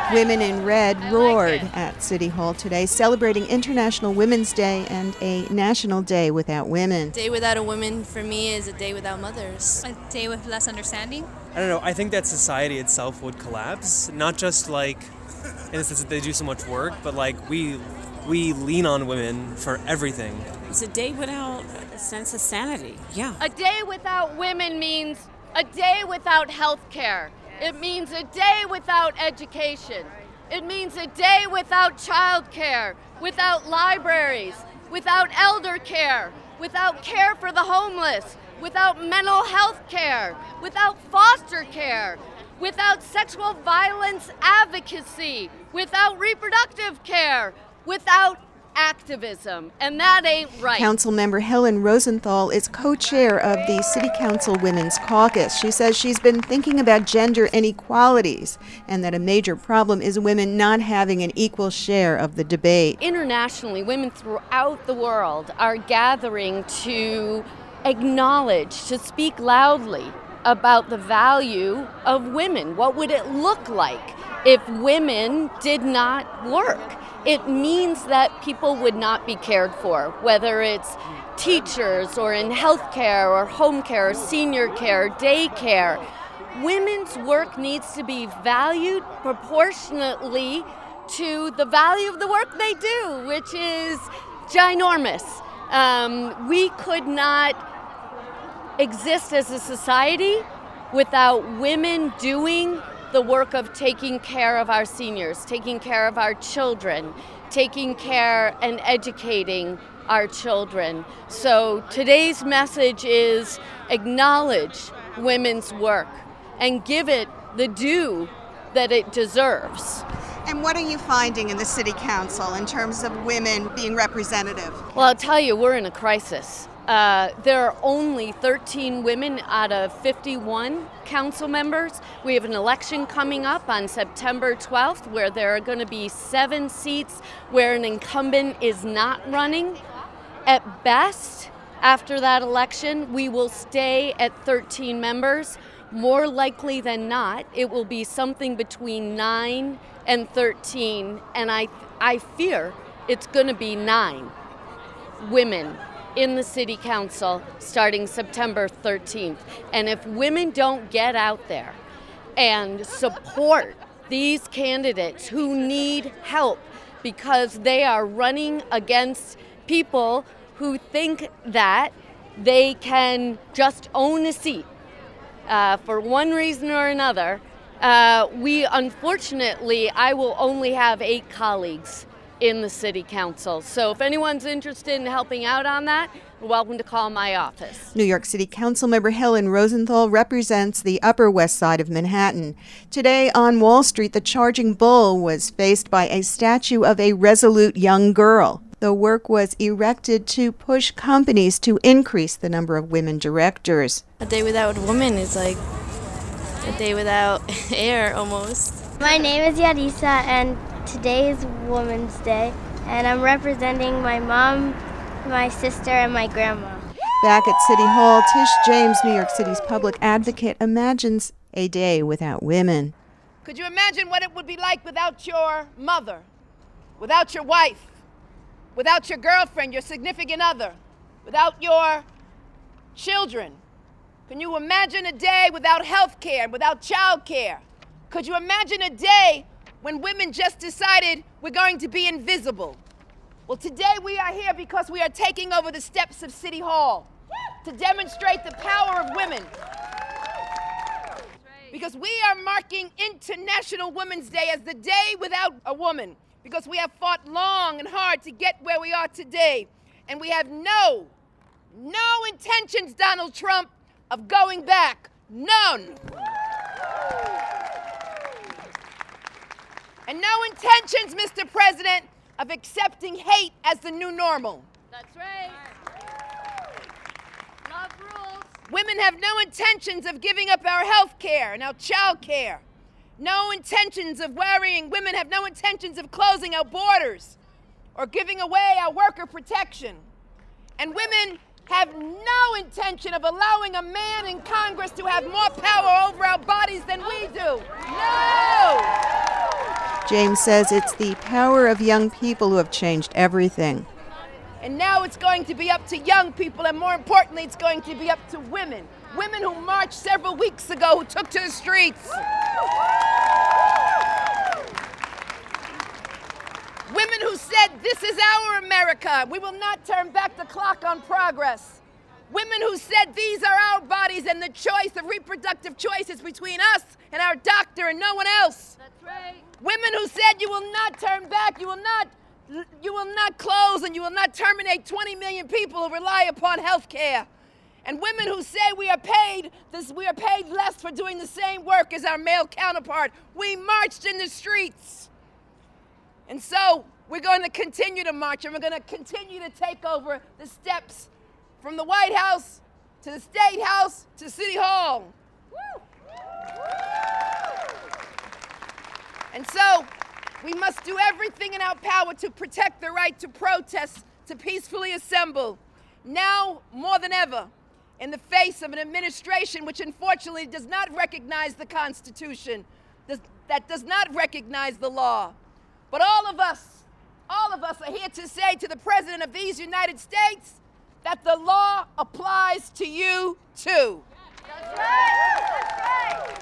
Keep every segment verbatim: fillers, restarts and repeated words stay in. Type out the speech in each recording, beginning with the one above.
Women in Red roared at City Hall today, celebrating International Women's Day and a National Day Without Women. A day without a woman for me is a day without mothers. A day with less understanding? I don't know, I think that society itself would collapse, not just like in the sense that they do so much work, but like we we lean on women for everything. It's a day without a sense of sanity, yeah. A day without women means a day without health care. It means a day without education. It means a day without child care, without libraries, without elder care, without care for the homeless, without mental health care, without foster care, without sexual violence advocacy, without reproductive care, without activism, and that ain't right. Councilmember Helen Rosenthal is co-chair of the City Council Women's Caucus. She says she's been thinking about gender inequalities and that a major problem is women not having an equal share of the debate. Internationally, women throughout the world are gathering to acknowledge, to speak loudly about the value of women. What would it look like if women did not work? It means that people would not be cared for, whether it's teachers or in healthcare or home care, or senior care, daycare. Women's work needs to be valued proportionately to the value of the work they do, which is ginormous. Um, we could not exist as a society without women doing the work of taking care of our seniors, taking care of our children, taking care and educating our children. So today's message is acknowledge women's work and give it the due that it deserves. And what are you finding in the City Council in terms of women being representative? Well, I'll tell you, we're in a crisis. Uh, there are only thirteen women out of fifty-one council members. We have an election coming up on September twelfth where there are going to be seven seats where an incumbent is not running. At best, after that election, we will stay at thirteen members. More likely than not, it will be something between nine and thirteen, and I, I fear it's going to be nine women in the City Council starting September thirteenth. And if women don't get out there and support these candidates who need help because they are running against people who think that they can just own a seat uh, for one reason or another, uh, we unfortunately, I will only have eight colleagues in the City Council. So if anyone's interested in helping out on that, you're welcome to call my office. New York City Councilmember Helen Rosenthal represents the Upper West Side of Manhattan. Today on Wall Street, the Charging Bull was faced by a statue of a resolute young girl. The work was erected to push companies to increase the number of women directors. A day without a woman is like a day without air almost. My name is Yarisa, and today is Women's Day, and I'm representing my mom, my sister, and my grandma. Back at City Hall, Tish James, New York City's public advocate, imagines a day without women. Could you imagine what it would be like without your mother, without your wife, without your girlfriend, your significant other, without your children? Can you imagine a day without health care, without child care? Could you imagine a day when women just decided we're going to be invisible? Well, today we are here because we are taking over the steps of City Hall to demonstrate the power of women. Because we are marking International Women's Day as the day without a woman. Because we have fought long and hard to get where we are today. And we have no, no intentions, Donald Trump, of going back. None. And no intentions, Mister President, of accepting hate as the new normal. That's right. Love rules. Women have no intentions of giving up our health care and our child care. No intentions of worrying. Women have no intentions of closing our borders or giving away our worker protection. And women have no intention of allowing a man in Congress to have more power over our bodies than we do. No! James says it's the power of young people who have changed everything. And now it's going to be up to young people, and more importantly, it's going to be up to women. Women who marched several weeks ago, who took to the streets. Women who said, this is our America. We will not turn back the clock on progress. Women who said, these are our bodies, and the choice, the reproductive choice is between us and our doctor and no one else. That's right. Women who said, you will not turn back, you will not, you will not close, and you will not terminate twenty million people who rely upon health care. And women who say we are paid this, we are paid less for doing the same work as our male counterpart. We marched in the streets. And so we're going to continue to march, and we're going to continue to take over the steps from the White House to the State House to City Hall. Woo! And so we must do everything in our power to protect the right to protest, to peacefully assemble. Now more than ever, in the face of an administration which unfortunately does not recognize the Constitution, does, that does not recognize the law. But all of us, all of us are here to say to the President of these United States that the law applies to you too. That's right. That's right.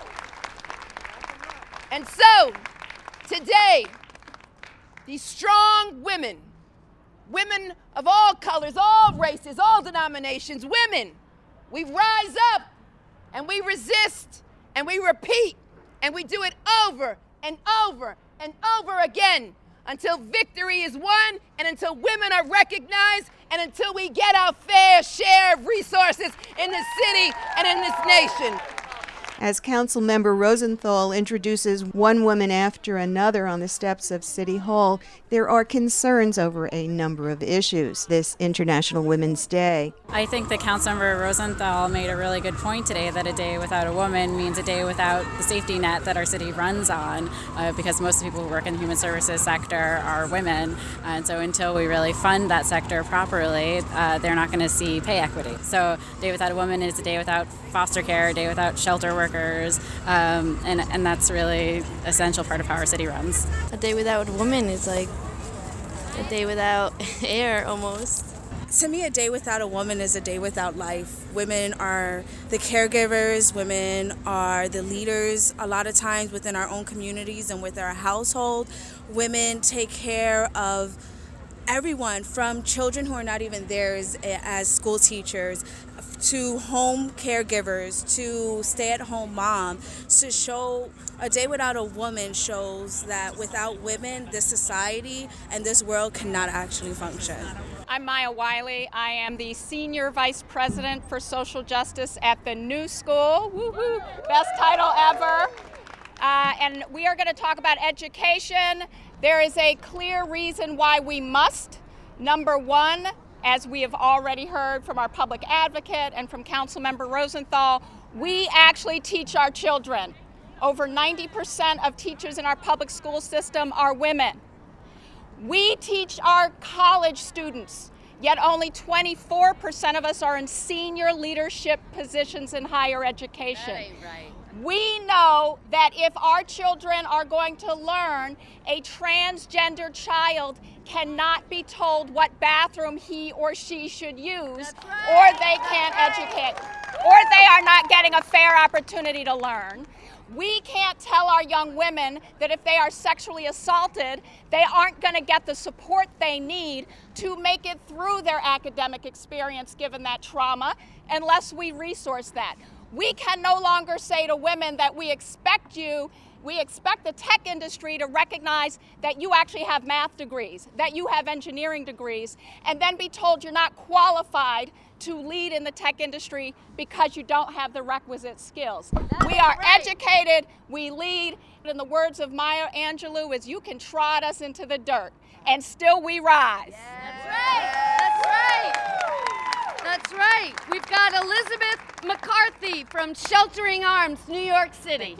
And so, today, these strong women, women of all colors, all races, all denominations, women, we rise up and we resist and we repeat and we do it over and over and over again until victory is won and until women are recognized and until we get our fair share of resources in this city and in this nation. As Councilmember Rosenthal introduces one woman after another on the steps of City Hall, there are concerns over a number of issues this International Women's Day. I think that Councilmember Rosenthal made a really good point today that a day without a woman means a day without the safety net that our city runs on, uh, because most of the people who work in the human services sector are women. And so until we really fund that sector properly, uh, they're not going to see pay equity. So a day without a woman is a day without foster care, a day without shelter work. Workers, um, and, and that's really essential part of how our city runs. A day without a woman is like a day without air almost. To me, a day without a woman is a day without life. Women are the caregivers, women are the leaders a lot of times within our own communities and with our household. Women take care of everyone from children who are not even theirs as school teachers, to home caregivers, to stay-at-home mom. To show a day without a woman shows that without women, this society and this world cannot actually function. I'm Maya Wiley. I am the Senior Vice President for Social Justice at the New School. Woo-hoo! Best title ever. Uh, and we are going to talk about education. There is a clear reason why we must. Number one, as we have already heard from our public advocate and from Councilmember Rosenthal, we actually teach our children. Over ninety percent of teachers in our public school system are women. We teach our college students, yet only twenty-four percent of us are in senior leadership positions in higher education. That ain't right. We know that if our children are going to learn, a transgender child cannot be told what bathroom he or she should use, right. or they can't educate, or they are not getting a fair opportunity to learn. We can't tell our young women that if they are sexually assaulted, they aren't going to get the support they need to make it through their academic experience given that trauma unless we resource that. We can no longer say to women that we expect you, we expect the tech industry to recognize that you actually have math degrees, that you have engineering degrees, and then be told you're not qualified to lead in the tech industry because you don't have the requisite skills. That we are right. educated, we lead. In the words of Maya Angelou, is you can trot us into the dirt, and still we rise. Yes. That's right. That's right. That's right. We've got Elizabeth McCarthy from Sheltering Arms, New York City.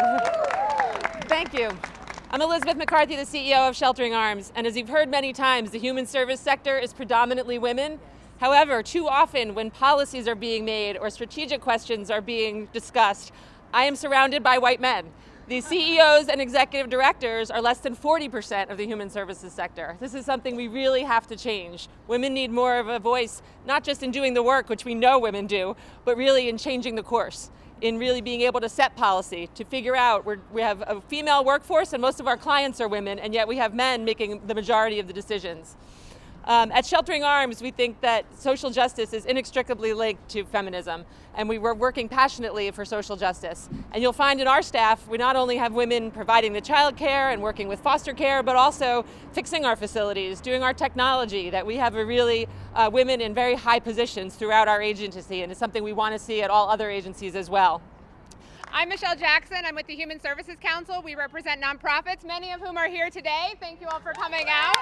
Thank you. I'm Elizabeth McCarthy, the C E O of Sheltering Arms, and as you've heard many times, the human service sector is predominantly women. However, too often when policies are being made or strategic questions are being discussed, I am surrounded by white men. The C E Os and executive directors are less than forty percent of the human services sector. This is something we really have to change. Women need more of a voice, not just in doing the work, which we know women do, but really in changing the course, in really being able to set policy, to figure out, we're, we have a female workforce and most of our clients are women, and yet we have men making the majority of the decisions. Um, at Sheltering Arms, we think that social justice is inextricably linked to feminism, and we were working passionately for social justice. And you'll find in our staff, we not only have women providing the child care and working with foster care, but also fixing our facilities, doing our technology, that we have a really uh, women in very high positions throughout our agency, and it's something we want to see at all other agencies as well. I'm Michelle Jackson. I'm with the Human Services Council. We represent nonprofits, many of whom are here today. Thank you all for coming out.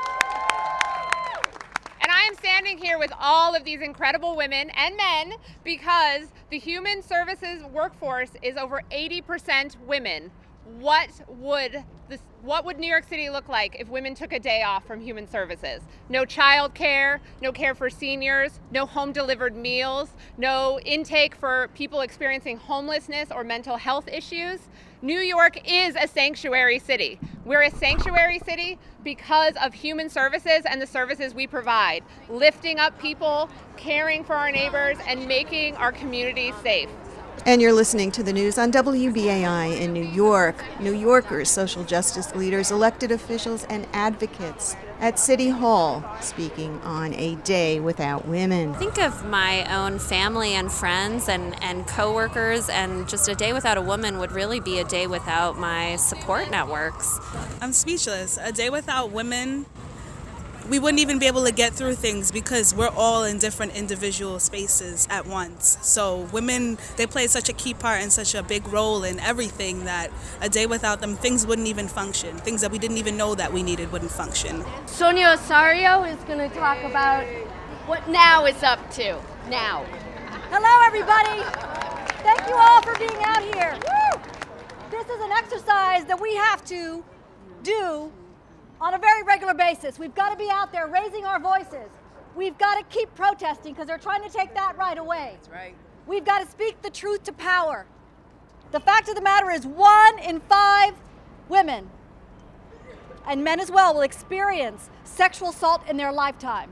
And I am standing here with all of these incredible women and men because the human services workforce is over eighty percent women. What would this, what would New York City look like if women took a day off from human services? No child care, no care for seniors, no home delivered meals, no intake for people experiencing homelessness or mental health issues. New York is a sanctuary city. We're a sanctuary city because of human services and the services we provide, lifting up people, caring for our neighbors, and making our communities safe. And you're listening to the news on W B A I in New York. New Yorkers, social justice leaders, elected officials, and advocates at City Hall speaking on a day without women. Think of my own family and friends and, and coworkers, and just a day without a woman would really be a day without my support networks. I'm speechless. A day without women, we wouldn't even be able to get through things because we're all in different individual spaces at once. So women, they play such a key part and such a big role in everything that a day without them, things wouldn't even function. Things that we didn't even know that we needed wouldn't function. Sonia Osario is going to talk about what Now is up to. Now. Hello, everybody. Thank you all for being out here. Woo! This is an exercise that we have to do on a very regular basis. We've got to be out there raising our voices. We've got to keep protesting because they're trying to take that right away. That's right. We've got to speak the truth to power. The fact of the matter is one in five women, and men as well, will experience sexual assault in their lifetime.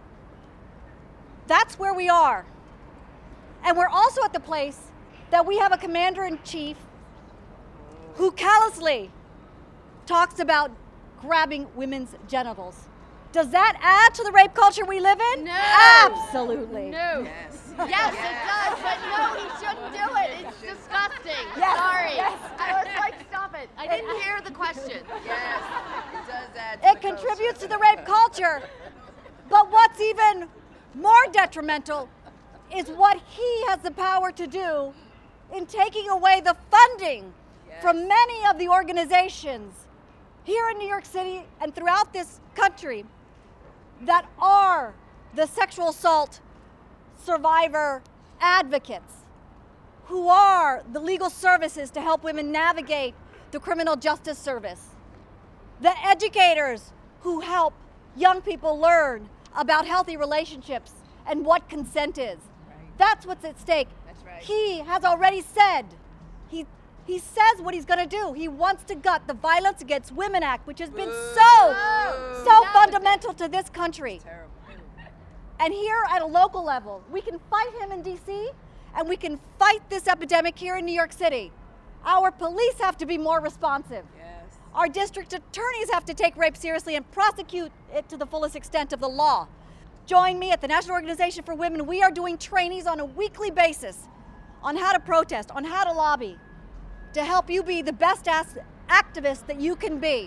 That's where we are. And we're also at the place that we have a commander-in-chief who callously talks about grabbing women's genitals. Does that add to the rape culture we live in? No. Absolutely. No. Yes. Yes, it does, but no, he shouldn't do it. It's disgusting. Yes. Sorry. Yes. I was like, stop it. I didn't hear the question. Yes, it does add to It the contributes culture. to the rape culture. But what's even more detrimental is what he has the power to do in taking away the funding Yes. from many of the organizations here in New York City and throughout this country that are the sexual assault survivor advocates, who are the legal services to help women navigate the criminal justice service, the educators who help young people learn about healthy relationships and what consent is. Right. That's what's at stake. That's right. He has already said, he He says what he's going to do. He wants to gut the Violence Against Women Act, which has been Boo. so, Boo. so fundamental to this country. Terrible. And here at a local level, we can fight him in D C, and we can fight this epidemic here in New York City. Our police have to be more responsive. Yes. Our district attorneys have to take rape seriously and prosecute it to the fullest extent of the law. Join me at the National Organization for Women. We are doing trainings on a weekly basis on how to protest, on how to lobby, to help you be the best ass activist that you can be.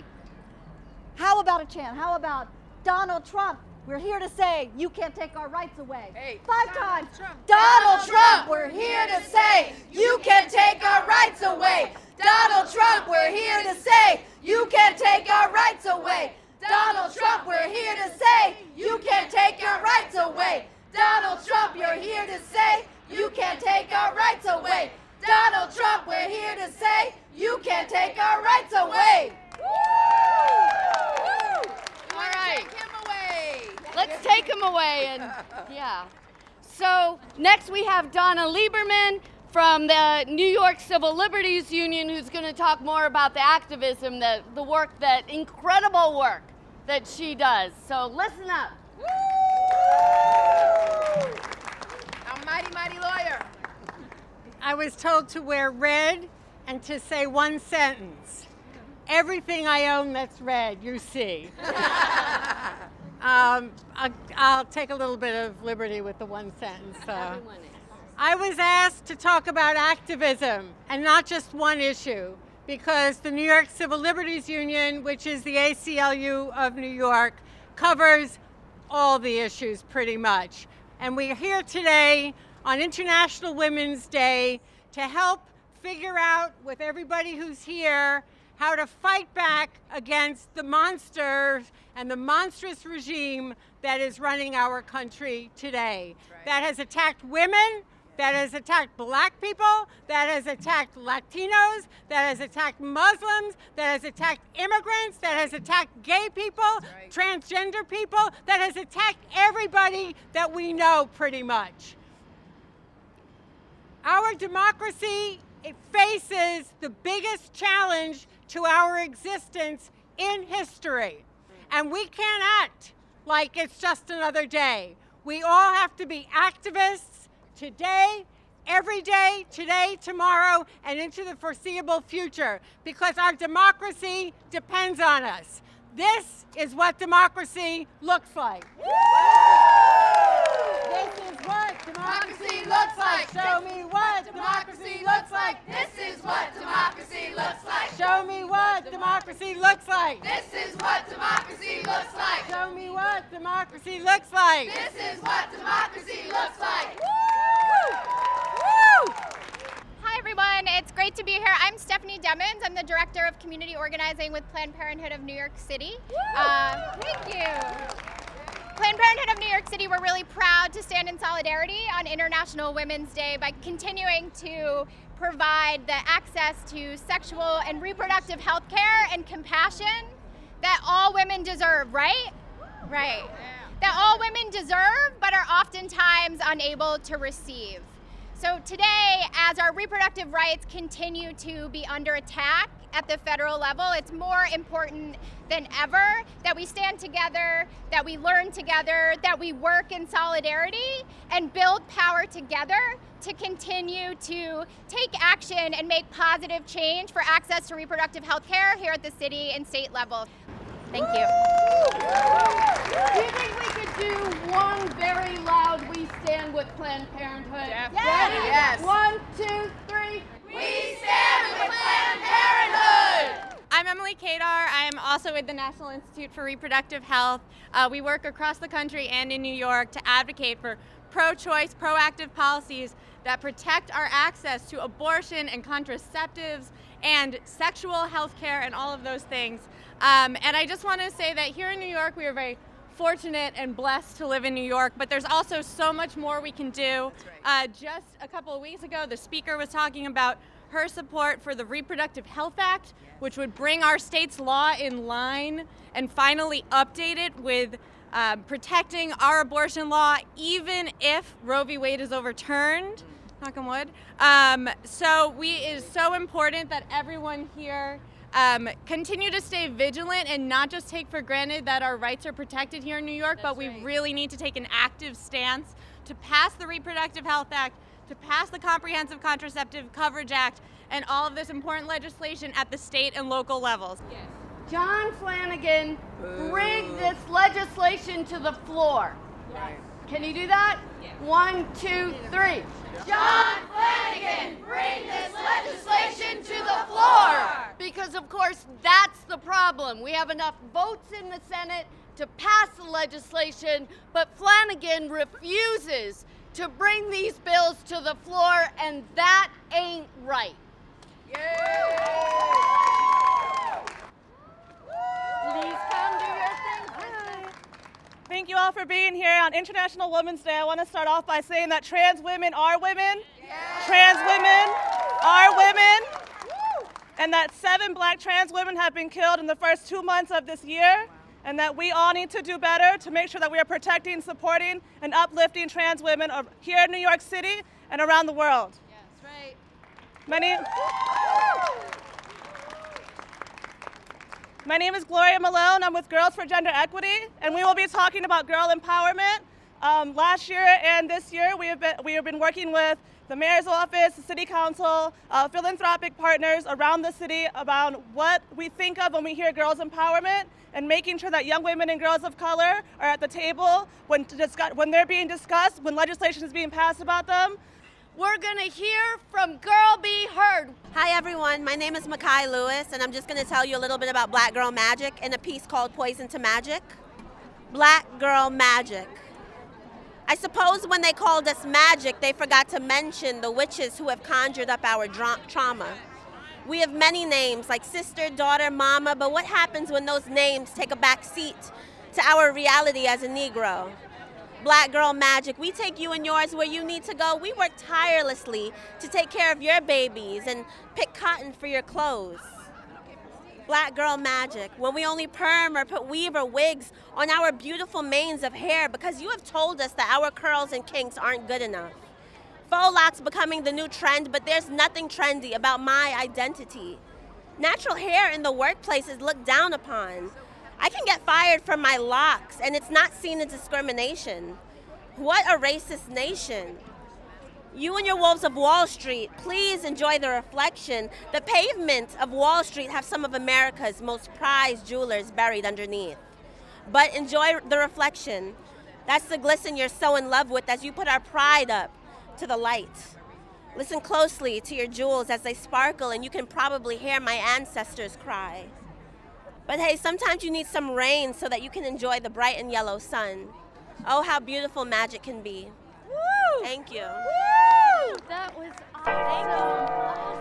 How about a chant? How about Donald Trump? We're here to say you can't take our rights away. Hey, Five Donald times. Trump. Donald Trump, we're here to say you can't take our rights away. Donald Trump, we're here to say you can't take our rights away. Donald Trump, we're here to say you can't take our rights away. Donald Trump, you're here to say you can't take our rights away. Donald Trump, we're here to say you can't take our rights away. All right. Take him away. Let's take him away. And yeah. So next we have Donna Lieberman from the New York Civil Liberties Union, who's going to talk more about the activism, the, the work, that incredible work that she does. So listen up. Our mighty, mighty lawyer. I was told to wear red and to say one sentence. Everything I own that's red, you see. um, I'll, I'll take a little bit of liberty with the one sentence. Uh, I was asked to talk about activism and not just one issue, because the New York Civil Liberties Union, which is the A C L U of New York, covers all the issues pretty much. And we're here today on International Women's Day to help figure out with everybody who's here how to fight back against the monsters and the monstrous regime that is running our country today. Right. That has attacked women, that has attacked black people, that has attacked Latinos, that has attacked Muslims, that has attacked immigrants, that has attacked gay people, right. transgender people, that has attacked everybody that we know pretty much. Our democracy, it faces the biggest challenge to our existence in history. And we can't act like it's just another day. We all have to be activists today, every day, today, tomorrow, and into the foreseeable future, because our democracy depends on us. This is what democracy looks like. This is what democracy looks like. Show me what democracy looks like. This is what democracy looks like. Show me what democracy looks like. This is what democracy looks like. Show me what democracy looks like. This is what democracy looks like. Woo! Woo! Hi everyone, it's great to be here. I'm Stephanie Demmons. I'm the Director of Community Organizing with Planned Parenthood of New York City. Uh, thank you. Planned Parenthood of New York City, we're really proud to stand in solidarity on International Women's Day by continuing to provide the access to sexual and reproductive health care and compassion that all women deserve, right? Right. That all women deserve, but are oftentimes unable to receive. So today, as our reproductive rights continue to be under attack at the federal level, it's more important than ever that we stand together, that we learn together, that we work in solidarity and build power together to continue to take action and make positive change for access to reproductive health care here at the city and state level. Thank you. Do you think we could do one very loud "We Stand with Planned Parenthood"? Yes. Ready? Yes. One, two, three. We stand with Planned Parenthood. I'm Emily Kadar. I'm also with the National Institute for Reproductive Health. Uh, we work across the country and in New York to advocate for pro-choice, proactive policies that protect our access to abortion and contraceptives and sexual health care and all of those things. Um, and I just want to say that here in New York, we are very fortunate and blessed to live in New York, but there's also so much more we can do. Uh, just a couple of weeks ago, the speaker was talking about her support for the Reproductive Health Act, which would bring our state's law in line and finally update it with uh, protecting our abortion law, even if Roe v. Wade is overturned, knock on wood. Um, so we, it is so important that everyone here Um, continue to stay vigilant and not just take for granted that our rights are protected here in New York, That's but we right. really need to take an active stance to pass the Reproductive Health Act, to pass the Comprehensive Contraceptive Coverage Act, and all of this important legislation at the state and local levels. Yes. John Flanagan, bring this legislation to the floor. Yes. Can you do that? Yes. One, two, three. John Flanagan, bring this legislation to the floor. Because, of course, that's the problem. We have enough votes in the Senate to pass the legislation, but Flanagan refuses to bring these bills to the floor, and that ain't right. Yay! Please come do your thing. Hi. Thank you all for being here on International Women's Day. I want to start off by saying that trans women are women. Yeah. Trans women are women. Woo. And that seven black trans women have been killed in the first two months of this year. And that we all need to do better to make sure that we are protecting, supporting, and uplifting trans women here in New York City and around the world. Yes, right. My name, my name is Gloria Malone. I'm with Girls for Gender Equity, and we will be talking about girl empowerment. Um, last year and this year, we have been, we have been working with the mayor's office, the city council, uh, philanthropic partners around the city about what we think of when we hear girls empowerment, and making sure that young women and girls of color are at the table when, to discuss, when they're being discussed, when legislation is being passed about them. We're going to hear from Girl Be Heard. Hi, everyone. My name is Makai Lewis, and I'm just going to tell you a little bit about Black Girl Magic in a piece called Poison to Magic. Black Girl Magic. I suppose when they called us magic, they forgot to mention the witches who have conjured up our dra- trauma. We have many names like sister, daughter, mama, but what happens when those names take a back seat to our reality as a Negro? Black Girl Magic, we take you and yours where you need to go. We work tirelessly to take care of your babies and pick cotton for your clothes. Black Girl Magic, when we only perm or put weave or wigs on our beautiful manes of hair because you have told us that our curls and kinks aren't good enough. Faux locks becoming the new trend, but there's nothing trendy about my identity. Natural hair in the workplace is looked down upon. I can get fired for my locks, and it's not seen as discrimination. What a racist nation. You and your wolves of Wall Street, please enjoy the reflection. The pavement of Wall Street have some of America's most prized jewelers buried underneath. But enjoy the reflection. That's the glisten you're so in love with as you put our pride up to the light. Listen closely to your jewels as they sparkle, and you can probably hear my ancestors cry. But hey, sometimes you need some rain so that you can enjoy the bright and yellow sun. Oh, how beautiful magic can be. Woo! Thank you. Woo! That was awesome.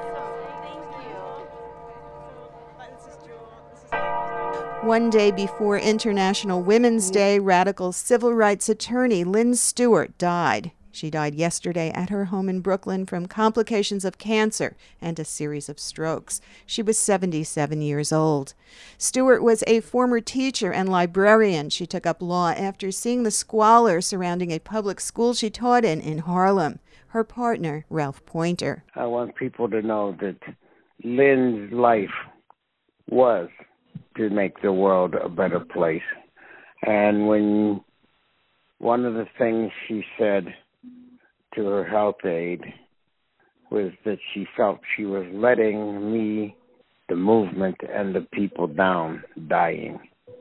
Thank you. One day before International Women's Day, radical civil rights attorney Lynn Stewart died. She died yesterday at her home in Brooklyn from complications of cancer and a series of strokes. She was seventy-seven years old. Stewart was a former teacher and librarian. She took up law after seeing the squalor surrounding a public school she taught in in Harlem. Her partner, Ralph Pointer. I want people to know that Lynn's life was to make the world a better place. And when one of the things she said to her health aide was that she felt she was letting me, the movement, and the people down, dying.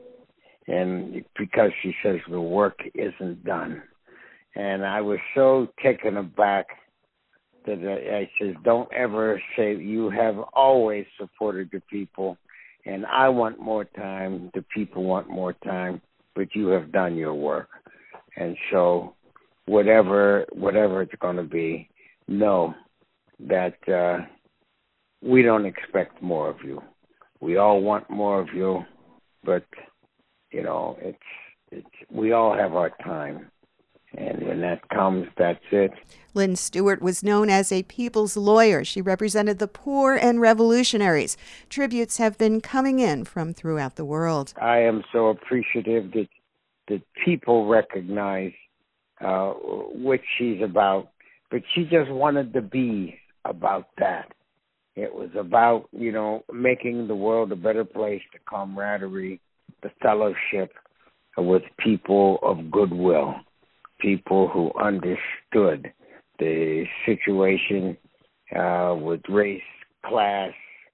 And because she says the work isn't done. And I was so taken aback that I, I says, don't ever say, you have always supported the people, and I want more time, the people want more time, but you have done your work. And so whatever whatever it's going to be, know that uh, we don't expect more of you. We all want more of you, but, you know, it's it's we all have our time. And when that comes, that's it. Lynn Stewart was known as a people's lawyer. She represented the poor and revolutionaries. Tributes have been coming in from throughout the world. I am so appreciative that, that people recognize uh, what she's about. But she just wanted to be about that. It was about, you know, making the world a better place, the camaraderie, the fellowship with people of goodwill. People who understood the situation uh, with race, class,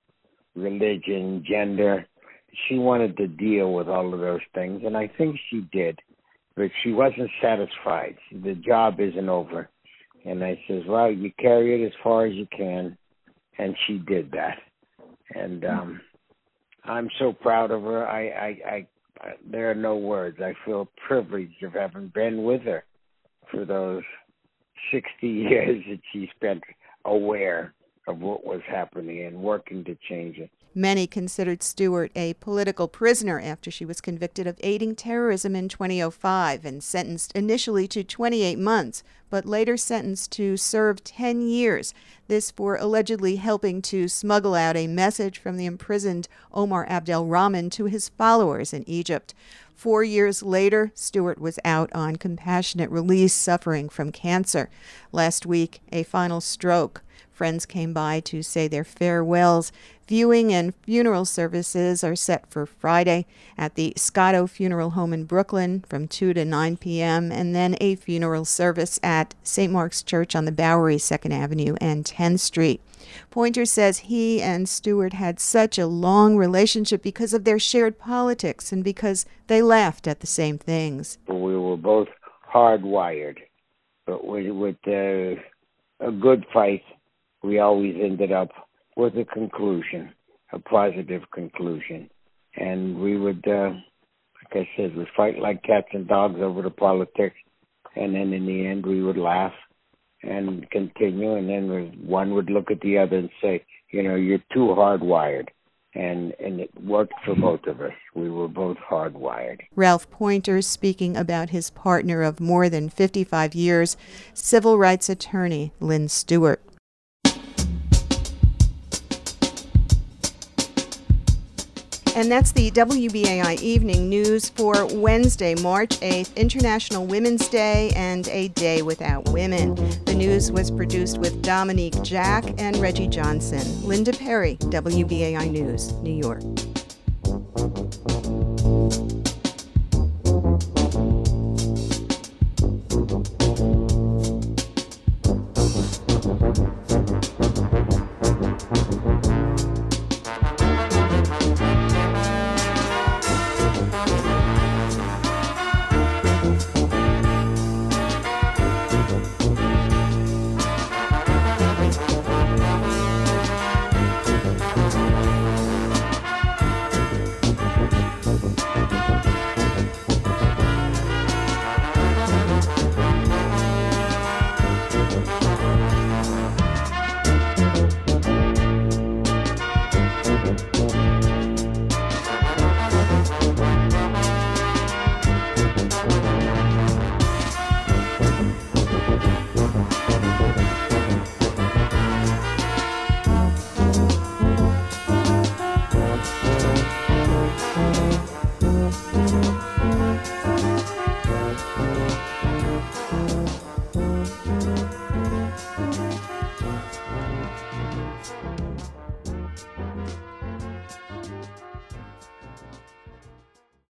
religion, gender. She wanted to deal with all of those things, and I think she did, but she wasn't satisfied. The job isn't over. And I says, well, you carry it as far as you can, and she did that. And um, I'm so proud of her. I, I, I, I, there are no words. I feel privileged of having been with her for those sixty years that she spent aware of what was happening and working to change it. Many considered Stewart a political prisoner after she was convicted of aiding terrorism in two thousand five and sentenced initially to twenty-eight months, but later sentenced to serve ten years. This for allegedly helping to smuggle out a message from the imprisoned Omar Abdel Rahman to his followers in Egypt. Four years later, Stewart was out on compassionate release suffering from cancer. Last week, a final stroke. Friends came by to say their farewells. Viewing and funeral services are set for Friday at the Scotto Funeral Home in Brooklyn from two to nine p.m. and then a funeral service at Saint Mark's Church on the Bowery, second Avenue and tenth Street. Pointer says he and Stewart had such a long relationship because of their shared politics and because they laughed at the same things. We were both hardwired, but with, with uh, a good fight, we always ended up with a conclusion, a positive conclusion. And we would, uh, like I said, we'd fight like cats and dogs over the politics, and then in the end we would laugh and continue, and then one would look at the other and say, you know, you're too hardwired. And, and it worked for both of us. We were both hardwired. Ralph Pointer speaking about his partner of more than fifty-five years, civil rights attorney Lynn Stewart. And that's the W B A I Evening News for Wednesday, March eighth, International Women's Day and a Day Without Women. The news was produced with Dominique Jack and Reggie Johnson. Linda Perry, W B A I News, New York.